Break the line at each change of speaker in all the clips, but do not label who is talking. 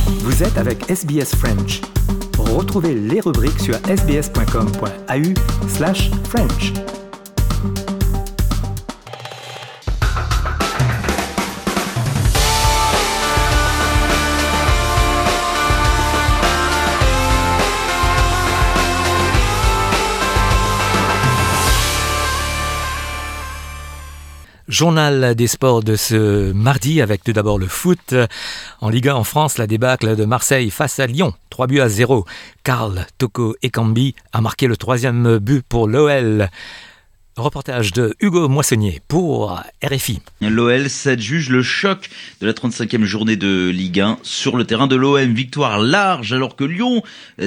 Vous êtes avec SBS French. Retrouvez les rubriques sur sbs.com.au/French.
Journal des sports de ce mardi avec tout d'abord le foot. En Ligue 1 en France, la débâcle de Marseille face à Lyon, 3-0. Karl Toko Ekambi a marqué le 3e but pour l'OL. Reportage de Hugo Moissonnier pour RFI.
L'OL s'adjuge le choc de la 35e journée de Ligue 1 sur le terrain de l'OM. Victoire large alors que Lyon,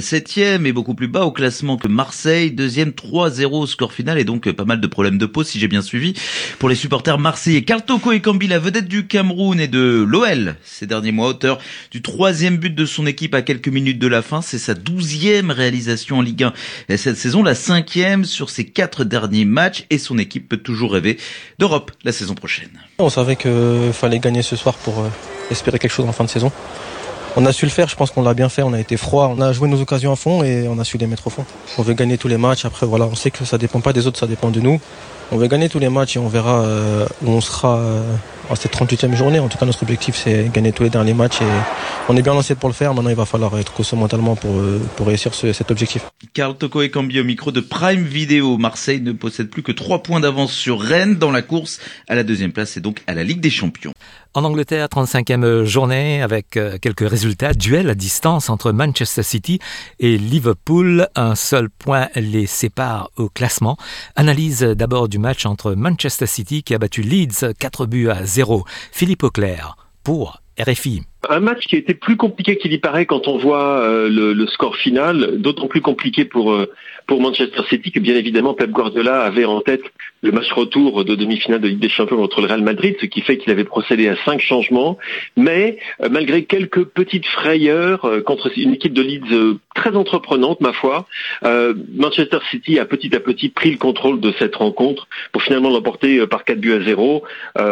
7e, est beaucoup plus bas au classement que Marseille, 2e, 3-0 au score final et donc pas mal de problèmes de pause si j'ai bien suivi pour les supporters marseillais. Karl Toko Ekambi, la vedette du Cameroun et de l'OL ces derniers mois, auteur du 3e but de son équipe à quelques minutes de la fin. C'est sa 12e réalisation en Ligue 1 cette saison, la 5e sur ses 4 derniers matchs. Et son équipe peut toujours rêver d'Europe la saison prochaine.
On savait qu'il fallait gagner ce soir pour espérer quelque chose en fin de saison. On a su le faire, je pense qu'on l'a bien fait, on a été froid, on a joué nos occasions à fond et on a su les mettre au fond. On veut gagner tous les matchs, après voilà, on sait que ça dépend pas des autres, ça dépend de nous. On veut gagner tous les matchs et on verra où on sera à cette 38e journée. En tout cas, notre objectif, c'est gagner tous les derniers matchs et on est bien lancé pour le faire. Maintenant, il va falloir être costaud mentalement pour réussir cet objectif.
Karl Toko Ekambi au micro de Prime Video. Marseille ne possède plus que 3 points d'avance sur Rennes dans la course à la 2e place et donc à la Ligue des Champions.
En Angleterre, 35e journée avec quelques résultats. Duel à distance entre Manchester City et Liverpool. Un seul point les sépare au classement. Analyse d'abord du match entre Manchester City qui a battu Leeds 4-0. Philippe Auclair pour RFI.
Un match qui a été plus compliqué qu'il y paraît quand on voit le score final, d'autant plus compliqué pour Manchester City que bien évidemment Pep Guardiola avait en tête le match retour de demi-finale de Ligue des Champions contre le Real Madrid, ce qui fait qu'il avait procédé à 5 changements, mais malgré quelques petites frayeurs contre une équipe de Leeds très entreprenante ma foi, Manchester City a petit à petit pris le contrôle de cette rencontre pour finalement l'emporter par 4-0.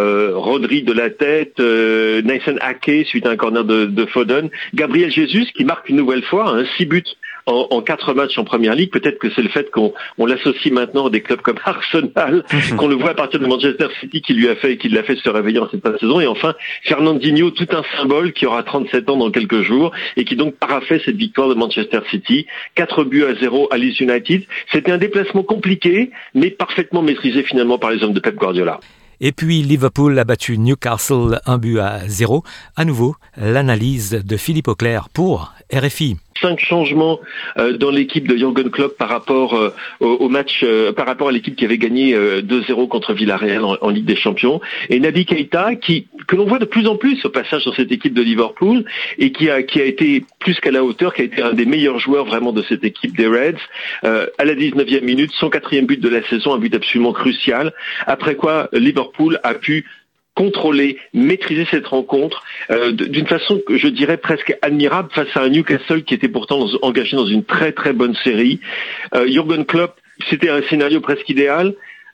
Rodri de la tête, Nathan Ake suite à un corner de Foden, Gabriel Jesus qui marque une nouvelle fois 6 buts en 4 matchs en Première Ligue. Peut-être que c'est le fait qu'on l'associe maintenant à des clubs comme Arsenal, qu'on le voit à partir de Manchester City qui l'a fait se réveiller en cette fin de saison. Et enfin, Fernandinho, tout un symbole qui aura 37 ans dans quelques jours et qui donc parafait cette victoire de Manchester City. 4-0 à Leeds United. C'était un déplacement compliqué, mais parfaitement maîtrisé finalement par les hommes de Pep Guardiola.
Et puis Liverpool a battu Newcastle 1-0. À nouveau, l'analyse de Philippe Auclair pour RFI.
5 changements dans l'équipe de Jürgen Klopp par rapport au match, par rapport à l'équipe qui avait gagné 2-0 contre Villarreal en Ligue des Champions. Et Naby Keita, que l'on voit de plus en plus au passage dans cette équipe de Liverpool et qui a été plus qu'à la hauteur, qui a été un des meilleurs joueurs vraiment de cette équipe des Reds. À la 19e minute, son 4e but de la saison, un but absolument crucial. Après quoi, Liverpool a pu contrôler, maîtriser cette rencontre d'une façon que je dirais presque admirable face à un Newcastle qui était pourtant engagé dans une très très bonne série. Jürgen Klopp, c'était un scénario presque idéal.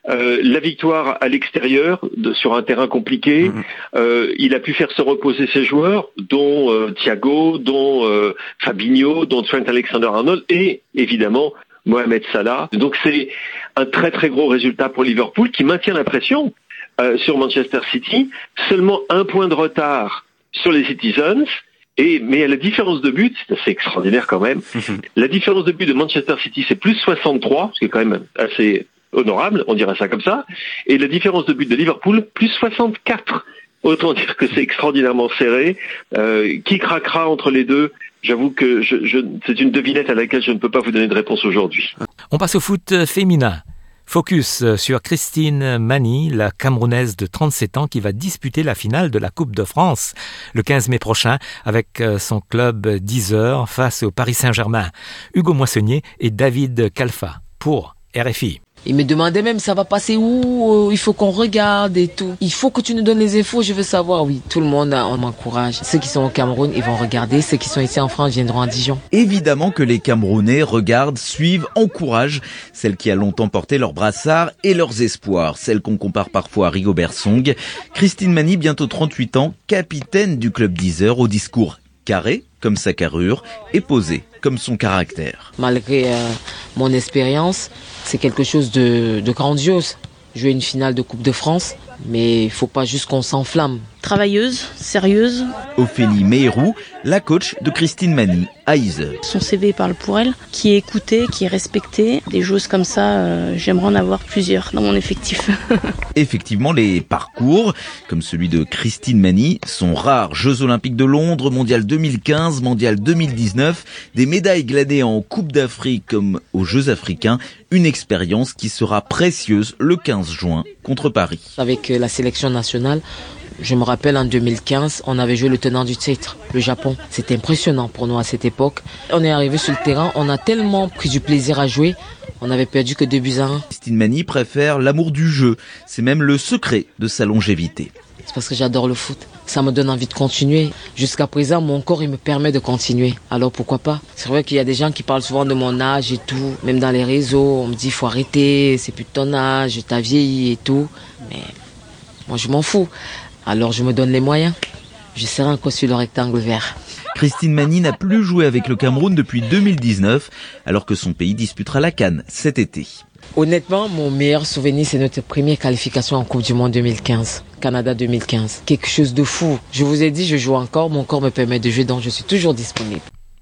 La victoire à l'extérieur sur un terrain compliqué, il a pu faire se reposer ses joueurs, dont Thiago, dont Fabinho, dont Trent Alexander-Arnold et évidemment Mohamed Salah. Donc c'est un très très gros résultat pour Liverpool qui maintient la pression sur Manchester City, seulement 1 point de retard sur les Citizens, mais à la différence de but, c'est assez extraordinaire quand même, la différence de but de Manchester City c'est plus 63, ce qui est quand même assez honorable, on dirait ça comme ça, et la différence de but de Liverpool, plus 64. Autant dire que c'est extraordinairement serré. Qui craquera entre les deux ? J'avoue que c'est une devinette à laquelle je ne peux pas vous donner de réponse aujourd'hui.
On passe au foot féminin. Focus sur Christine Mani, la Camerounaise de 37 ans qui va disputer la finale de la Coupe de France le 15 mai prochain avec son club 10h face au Paris Saint-Germain. Hugo Moissonnier et David Kalfa pour RFI.
Il me demandait même ça va passer où, il faut qu'on regarde et tout. Il faut que tu nous donnes les infos, je veux savoir. Oui, tout le monde on m'encourage. Ceux qui sont au Cameroun, ils vont regarder. Ceux qui sont ici en France viendront à Dijon.
Évidemment que les Camerounais regardent, suivent, encouragent celles qui a longtemps porté leur brassard et leurs espoirs. Celles qu'on compare parfois à Rigobert Song. Christine Mani, bientôt 38 ans, capitaine du club 10h, au discours carré, comme sa carrure et posé comme son caractère.
Malgré mon expérience, c'est quelque chose de grandiose. Jouer une finale de Coupe de France, mais il faut pas juste qu'on s'enflamme.
Travailleuse, sérieuse.
Ophélie Meyrou, la coach de Christine Mani à Yzeure.
Son CV parle pour elle, qui est écoutée, qui est respectée. Des joueuses comme ça, j'aimerais en avoir plusieurs dans mon effectif.
Effectivement, les parcours, comme celui de Christine Mani, sont rares. Jeux Olympiques de Londres, Mondial 2015, Mondial 2019, des médailles glanées en Coupe d'Afrique comme aux Jeux africains, une expérience qui sera précieuse le 15 juin contre Paris.
Avec la sélection nationale, je me rappelle en 2015, on avait joué le tenant du titre, le Japon. C'était impressionnant pour nous à cette époque. On est arrivé sur le terrain, on a tellement pris du plaisir à jouer, on n'avait perdu que 2-1.
Christine Mani préfère l'amour du jeu. C'est même le secret de sa longévité.
C'est parce que j'adore le foot. Ça me donne envie de continuer. Jusqu'à présent, mon corps, il me permet de continuer. Alors pourquoi pas? C'est vrai qu'il y a des gens qui parlent souvent de mon âge et tout. Même dans les réseaux, on me dit faut arrêter, c'est plus de ton âge, t'as vieilli et tout. Mais moi, je m'en fous. Alors je me donne les moyens. Je serai encore sur le rectangle vert.
Christine Mani n'a plus joué avec le Cameroun depuis 2019, alors que son pays disputera la CAN cet été.
Honnêtement, mon meilleur souvenir, c'est notre première qualification en Coupe du Monde 2015. Canada 2015. Quelque chose de fou. Je vous ai dit, je joue encore, mon corps me permet de jouer, donc je suis toujours disponible.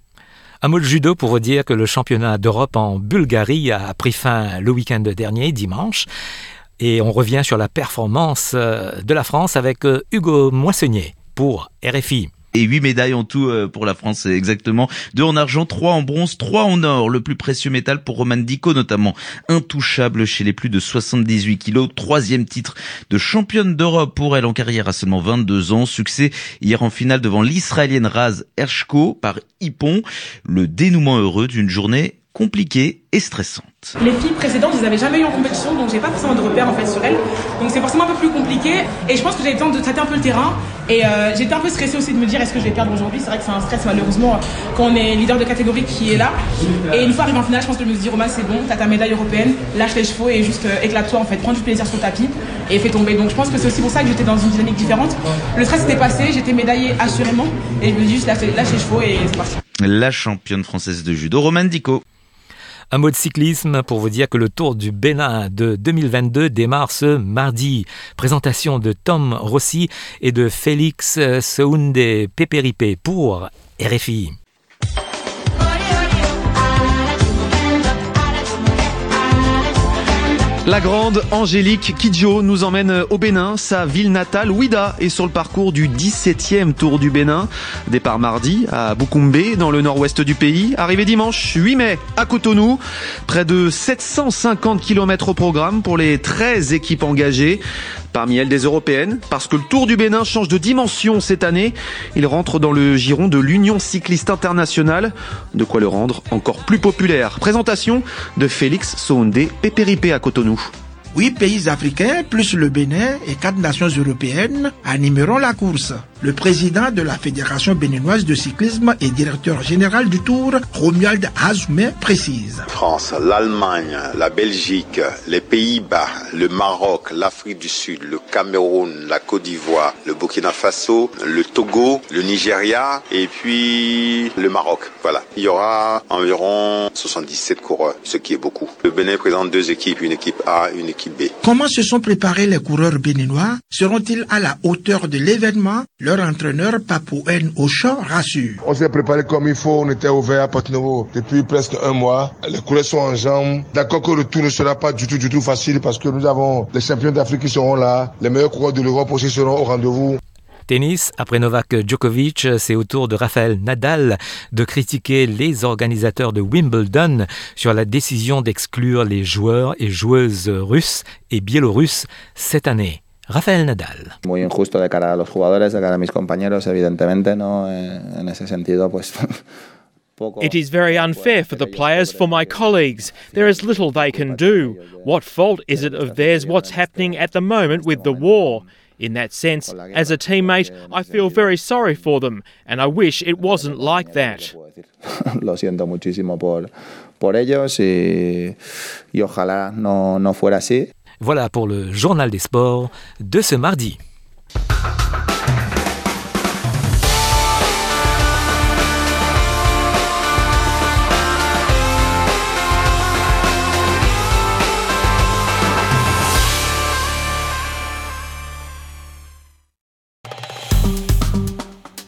Un mot de judo pour vous dire que le championnat d'Europe en Bulgarie a pris fin le week-end dernier, dimanche. Et on revient sur la performance de la France avec Hugo Moissonnier pour RFI.
Et 8 médailles en tout pour la France, exactement. 2 en argent, 3 en bronze, 3 en or. Le plus précieux métal pour Romane Dicot, notamment intouchable chez les plus de 78 kilos. 3e titre de championne d'Europe pour elle en carrière à seulement 22 ans. Succès hier en finale devant l'Israélienne Raz Hershko par Ippon. Le dénouement heureux d'une journée compliquée et stressante.
Les filles précédentes, je les avais jamais eues en compétition, donc j'ai pas forcément de repères en fait sur elles. Donc c'est forcément un peu plus compliqué. Et je pense que j'avais besoin de tâter un peu le terrain. Et j'étais un peu stressée aussi de me dire est-ce que je vais perdre aujourd'hui. C'est vrai que c'est un stress malheureusement quand on est leader de catégorie qui est là. Et une fois arrivé en finale, je pense que je me suis dit Romain, c'est bon, t'as ta médaille européenne, lâche les chevaux et juste éclate-toi en fait, prends du plaisir sur le tapis et fais tomber. Donc je pense que c'est aussi pour ça que j'étais dans une dynamique différente. Le stress était passé, j'étais médaillée assurément et je me dis juste lâche les chevaux et c'est parti.
La championne française de judo, Romane Dicot.
Un mot de cyclisme pour vous dire que le Tour du Bénin de 2022 démarre ce mardi. Présentation de Tom Rossi et de Félix Sounde Peperipe pour RFI.
La grande Angélique Kidjo nous emmène au Bénin. Sa ville natale, Ouida, est sur le parcours du 17e Tour du Bénin. Départ mardi à Boukoumbe, dans le nord-ouest du pays. Arrivée dimanche 8 mai à Cotonou. Près de 750 km au programme pour les 13 équipes engagées. Parmi elles des européennes, parce que le Tour du Bénin change de dimension cette année. Il rentre dans le giron de l'Union cycliste internationale. De quoi le rendre encore plus populaire. Présentation de Félix Sounde Peperipe à Cotonou.
8 pays africains, plus le Bénin et 4 nations européennes animeront la course. Le président de la Fédération béninoise de cyclisme et directeur général du Tour, Romuald Azoumé, précise.
France, l'Allemagne, la Belgique, les Pays-Bas, le Maroc, l'Afrique du Sud, le Cameroun, la Côte d'Ivoire, le Burkina Faso, le Togo, le Nigeria et puis le Maroc. Voilà. Il y aura environ 77 coureurs, ce qui est beaucoup. Le Bénin présente 2 équipes, une équipe A, une équipe B.
Comment se sont préparés les coureurs béninois? Seront-ils à la hauteur de l'événement? Leur entraîneur Papou N Auchan rassure.
On s'est préparé comme il faut, on était ouvert à Porto Novo depuis presque 1 mois. Les coureurs sont en jambes. D'accord que le tour ne sera pas du tout facile parce que nous avons les champions d'Afrique qui seront là. Les meilleurs coureurs de l'Europe aussi seront au rendez-vous.
Tennis, après Novak Djokovic, c'est au tour de Rafael Nadal de critiquer les organisateurs de Wimbledon sur la décision d'exclure les joueurs et joueuses russes et biélorusses cette année. Rafael Nadal.
Muy injusto de cara a los jugadores, de cara a mis compañeros, evidentemente, ¿no? En ese sentido, pues...
It is very unfair for the players, for my colleagues. There is little they can do. What fault is it of theirs what's happening at the moment with the war? In that sense, as a teammate, I feel very sorry for them, and I wish it wasn't like that.
Lo siento muchísimo por ellos y ojalá no fuera así.
Voilà pour le journal des sports de ce mardi.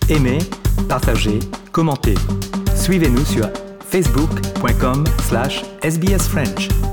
Aimez, partagez, commentez. Suivez-nous sur facebook.com/sbsfrench.